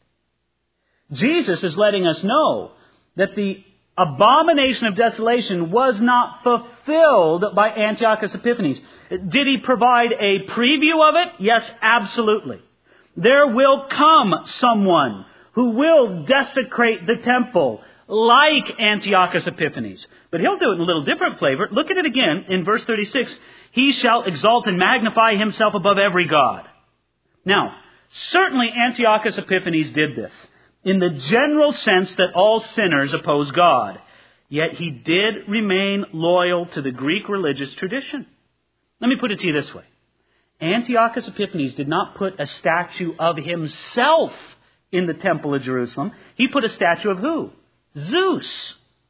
Jesus is letting us know that the abomination of desolation was not fulfilled by Antiochus Epiphanes. Did he provide a preview of it? Yes, absolutely. There will come someone who will desecrate the temple like Antiochus Epiphanes. But he'll do it in a little different flavor. Look at it again in verse thirty-six. He shall exalt and magnify himself above every god. Now, certainly Antiochus Epiphanes did this in the general sense that all sinners oppose God. Yet he did remain loyal to the Greek religious tradition. Let me put it to you this way. Antiochus Epiphanes did not put a statue of himself in the temple of Jerusalem. He put a statue of who? Zeus.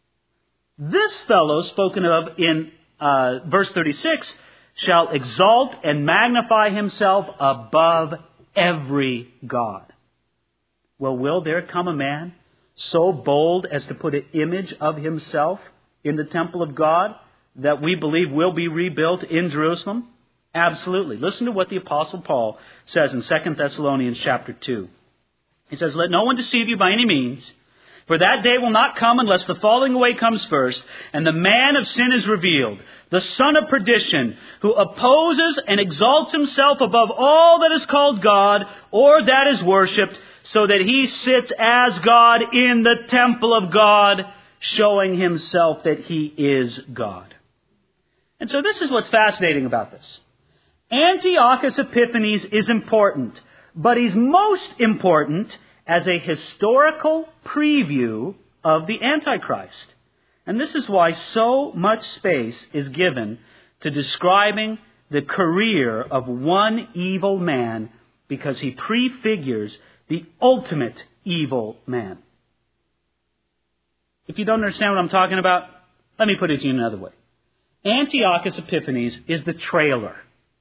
This fellow spoken of in uh, verse thirty-six shall exalt and magnify himself above every god. Well, will there come a man so bold as to put an image of himself in the temple of God that we believe will be rebuilt in Jerusalem? Absolutely. Listen to what the Apostle Paul says in Second Thessalonians chapter two. He says, "Let no one deceive you by any means, for that day will not come unless the falling away comes first, and the man of sin is revealed, the son of perdition, who opposes and exalts himself above all that is called God or that is worshipped, so that he sits as God in the temple of God, showing himself that he is God." And so this is what's fascinating about this. Antiochus Epiphanes is important, but he's most important as a historical preview of the Antichrist. And this is why so much space is given to describing the career of one evil man, because he prefigures the ultimate evil man. If you don't understand what I'm talking about, let me put it to you another way. Antiochus Epiphanes is the trailer.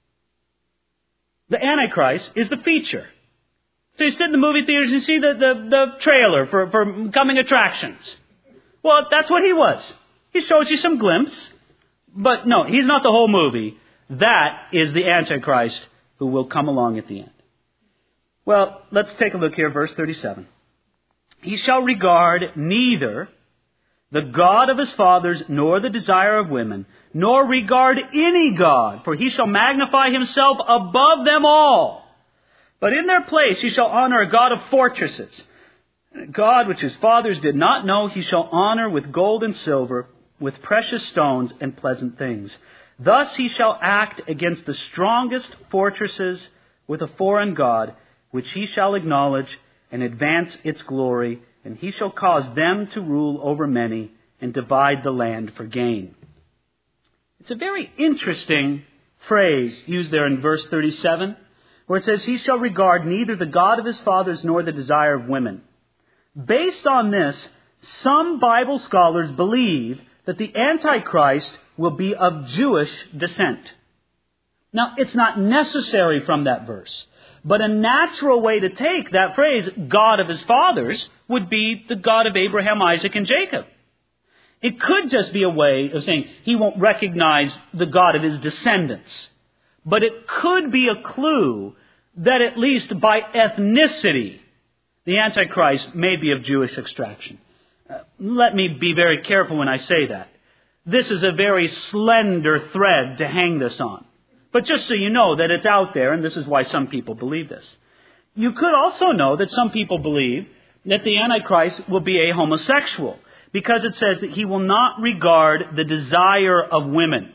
The Antichrist is the feature. So you sit in the movie theaters and you see the, the, the trailer for, for coming attractions. Well, that's what he was. He shows you some glimpse. But no, he's not the whole movie. That is the Antichrist who will come along at the end. Well, let's take a look here, verse thirty-seven. "He shall regard neither the God of his fathers, nor the desire of women, nor regard any god, for he shall magnify himself above them all. But in their place he shall honor a god of fortresses. A God which his fathers did not know he shall honor with gold and silver, with precious stones and pleasant things. Thus he shall act against the strongest fortresses with a foreign god, which he shall acknowledge and advance its glory, and he shall cause them to rule over many and divide the land for gain." It's a very interesting phrase used there in verse thirty-seven, where it says, "He shall regard neither the God of his fathers nor the desire of women." Based on this, some Bible scholars believe that the Antichrist will be of Jewish descent. Now, it's not necessary from that verse, but a natural way to take that phrase, God of his fathers, would be the God of Abraham, Isaac, and Jacob. It could just be a way of saying he won't recognize the God of his descendants. But it could be a clue that at least by ethnicity, the Antichrist may be of Jewish extraction. Uh, let me be very careful when I say that. This is a very slender thread to hang this on. But just so you know that it's out there, and this is why some people believe this. You could also know that some people believe that the Antichrist will be a homosexual, because it says that he will not regard the desire of women.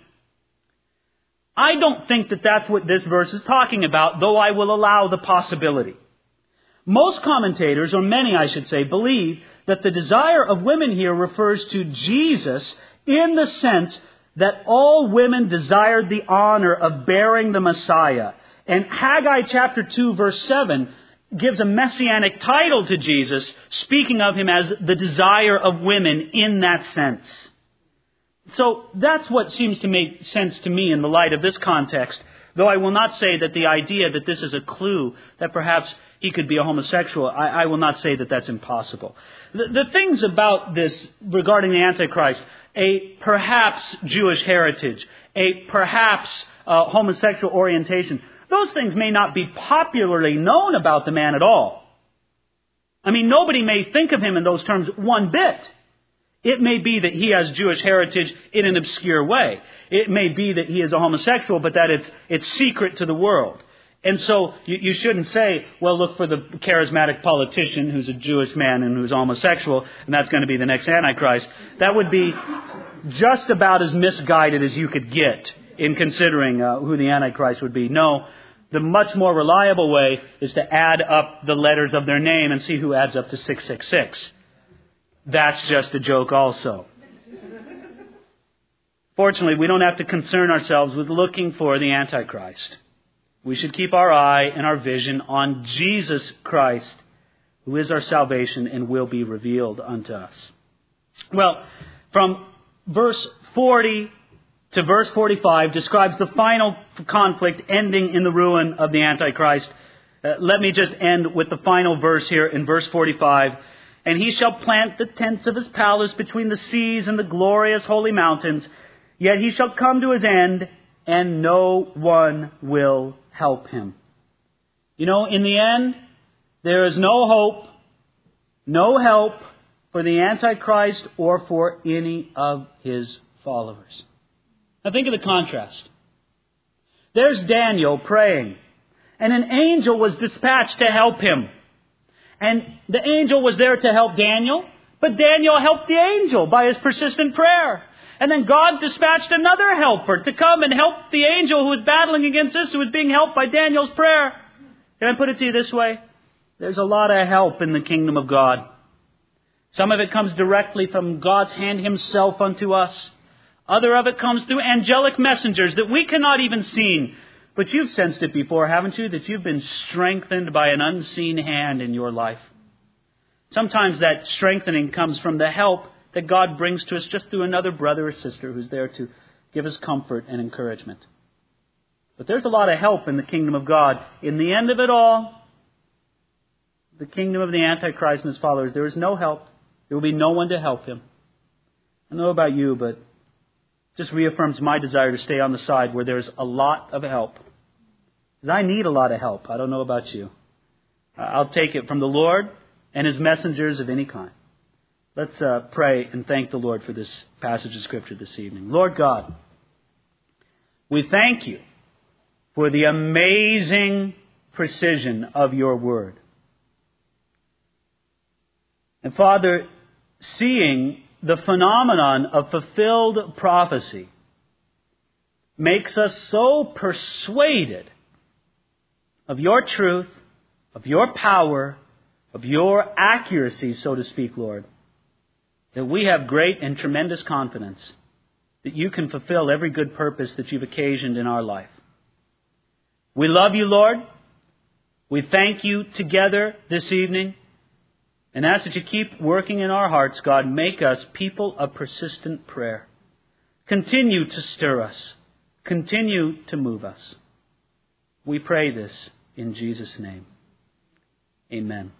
I don't think that that's what this verse is talking about, though I will allow the possibility. Most commentators, or many I should say, believe that the desire of women here refers to Jesus in the sense that all women desired the honor of bearing the Messiah. And Haggai chapter two verse seven gives a messianic title to Jesus, speaking of him as the desire of women in that sense. So that's what seems to make sense to me in the light of this context, though I will not say that the idea that this is a clue that perhaps he could be a homosexual, I, I will not say that that's impossible. The, the things about this regarding the Antichrist, a perhaps Jewish heritage, a perhaps uh, homosexual orientation, those things may not be popularly known about the man at all. I mean, nobody may think of him in those terms one bit. It may be that he has Jewish heritage in an obscure way. It may be that he is a homosexual, but that it's it's secret to the world. And so you, you shouldn't say, well, look for the charismatic politician who's a Jewish man and who's homosexual, and that's going to be the next Antichrist. That would be just about as misguided as you could get in considering uh, who the Antichrist would be. No, the much more reliable way is to add up the letters of their name and see who adds up to six six six. That's just a joke also. Fortunately, we don't have to concern ourselves with looking for the Antichrist. We should keep our eye and our vision on Jesus Christ, who is our salvation and will be revealed unto us. Well, from verse forty to verse forty-five describes the final conflict ending in the ruin of the Antichrist. Uh, let me just end with the final verse here in verse forty-five. And he shall plant the tents of his palace between the seas and the glorious holy mountains. Yet he shall come to his end, and no one will help him. You know, in the end, there is no hope, no help for the Antichrist or for any of his followers. Now think of the contrast. There's Daniel praying, and an angel was dispatched to help him. And the angel was there to help Daniel, but Daniel helped the angel by his persistent prayer. And then God dispatched another helper to come and help the angel who was battling against this, who was being helped by Daniel's prayer. Can I put it to you this way? There's a lot of help in the kingdom of God. Some of it comes directly from God's hand himself unto us. Other of it comes through angelic messengers that we cannot even see. But you've sensed it before, haven't you? That you've been strengthened by an unseen hand in your life. Sometimes that strengthening comes from the help that God brings to us just through another brother or sister who's there to give us comfort and encouragement. But there's a lot of help in the kingdom of God. In the end of it all, the kingdom of the Antichrist and his followers, there is no help. There will be no one to help him. I don't know about you, but it just reaffirms my desire to stay on the side where there's a lot of help. Because I need a lot of help. I don't know about you. I'll take it from the Lord and his messengers of any kind. Let's uh, pray and thank the Lord for this passage of Scripture this evening. Lord God, we thank you for the amazing precision of your word. And Father, seeing the phenomenon of fulfilled prophecy makes us so persuaded of your truth, of your power, of your accuracy, so to speak, Lord, that we have great and tremendous confidence that you can fulfill every good purpose that you've occasioned in our life. We love you, Lord. We thank you together this evening. And ask that you keep working in our hearts, God. Make us people of persistent prayer. Continue to stir us. Continue to move us. We pray this in Jesus' name. Amen.